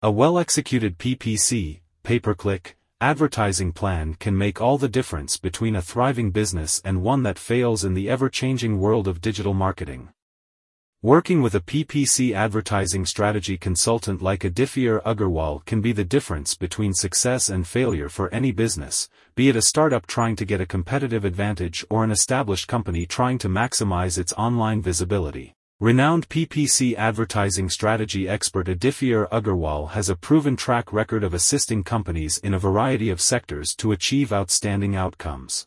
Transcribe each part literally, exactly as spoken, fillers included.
A well-executed P P C, pay-per-click, advertising plan can make all the difference between a thriving business and one that fails in the ever-changing world of digital marketing. Working with a P P C advertising strategy consultant like Aditya Agarwal can be the difference between success and failure for any business, be it a startup trying to get a competitive advantage or an established company trying to maximize its online visibility. Renowned P P C advertising strategy expert Aditya Agarwal has a proven track record of assisting companies in a variety of sectors to achieve outstanding outcomes.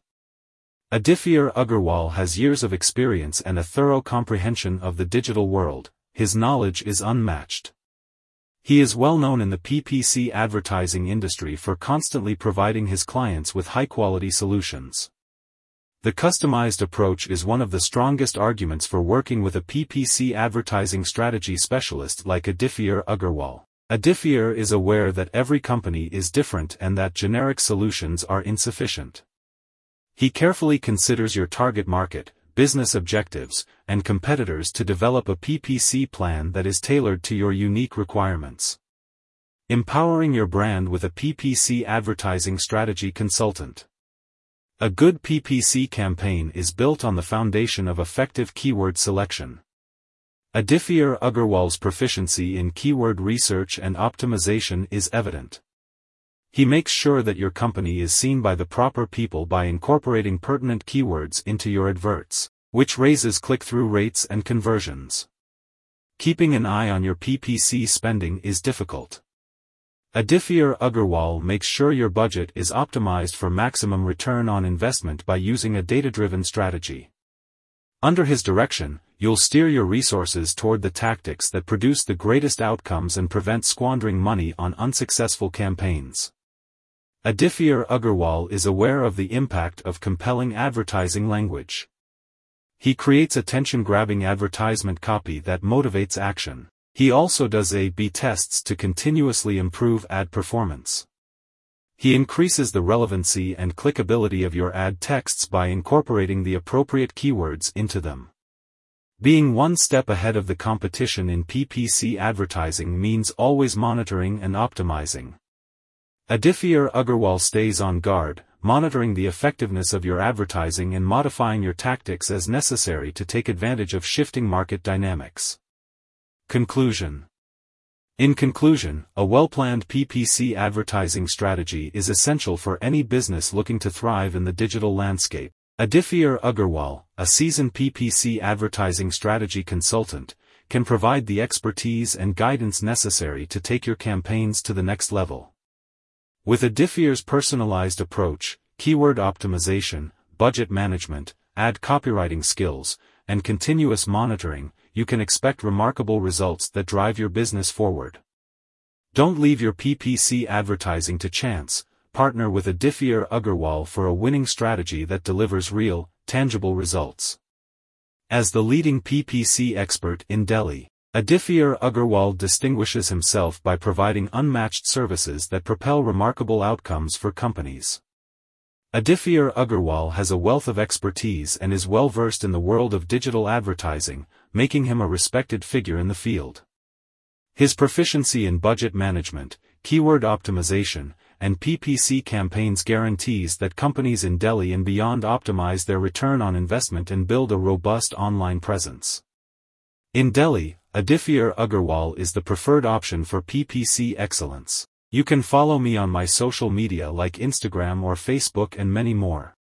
Aditya Agarwal has years of experience and a thorough comprehension of the digital world. His knowledge is unmatched. He is well known in the P P C advertising industry for constantly providing his clients with high-quality solutions. The customized approach is one of the strongest arguments for working with a P P C advertising strategy specialist like Aditya Agarwal. Aditya is aware that every company is different and that generic solutions are insufficient. He carefully considers your target market, business objectives, and competitors to develop a P P C plan that is tailored to your unique requirements. Empowering your brand with a P P C advertising strategy consultant. A good P P C campaign is built on the foundation of effective keyword selection. Aditya Agarwal's proficiency in keyword research and optimization is evident. He makes sure that your company is seen by the proper people by incorporating pertinent keywords into your adverts, which raises click-through rates and conversions. Keeping an eye on your P P C spending is difficult. Aditya Agarwal makes sure your budget is optimized for maximum return on investment by using a data-driven strategy. Under his direction, you'll steer your resources toward the tactics that produce the greatest outcomes and prevent squandering money on unsuccessful campaigns. Aditya Agarwal is aware of the impact of compelling advertising language. He creates attention-grabbing advertisement copy that motivates action. He also does A B tests to continuously improve ad performance. He increases the relevancy and clickability of your ad texts by incorporating the appropriate keywords into them. Being one step ahead of the competition in P P C advertising means always monitoring and optimizing. Aditya Agarwal stays on guard, monitoring the effectiveness of your advertising and modifying your tactics as necessary to take advantage of shifting market dynamics. Conclusion. In conclusion, a well-planned P P C advertising strategy is essential for any business looking to thrive in the digital landscape. Aditya Agarwal, a seasoned P P C advertising strategy consultant, can provide the expertise and guidance necessary to take your campaigns to the next level. With Aditya's personalized approach, keyword optimization, budget management, ad copywriting skills, and continuous monitoring, you can expect remarkable results that drive your business forward. Don't leave your P P C advertising to chance. Partner with Aditya Agarwal for a winning strategy that delivers real, tangible results. As the leading P P C expert in Delhi, Aditya Agarwal distinguishes himself by providing unmatched services that propel remarkable outcomes for companies. Aditya Agarwal has a wealth of expertise and is well versed in the world of digital advertising, making him a respected figure in the field. His proficiency in budget management, keyword optimization, and P P C campaigns guarantees that companies in Delhi and beyond optimize their return on investment and build a robust online presence. In Delhi, Aditya Agarwal is the preferred option for P P C excellence. You can follow me on my social media like Instagram or Facebook and many more.